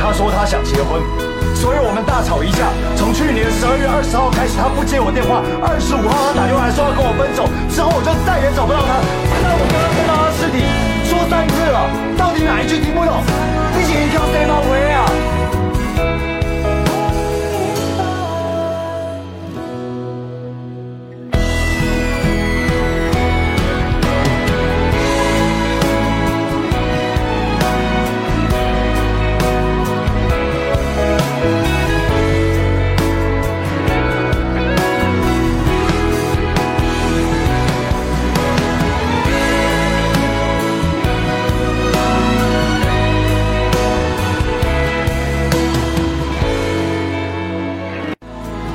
他说他想结婚，所以我们大吵一架。从去年12月20号开始，他不接我电话，25号他打电话来说要跟我分手，之后我就再也找不到他。直到我刚刚看到他尸体，说3次了，到底哪一句听不懂？你是要跳 C 吗？喂啊！